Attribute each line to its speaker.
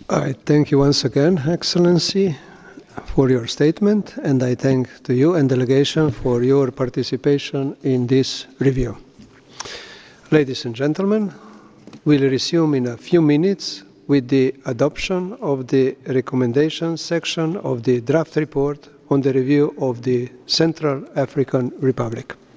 Speaker 1: I thank you once again, Excellency, for your statement, and I thank to you and delegation for your participation in this review. Ladies and gentlemen, we'll resume in a few minutes with the adoption of the recommendations section of the draft report on the review of the Central African Republic.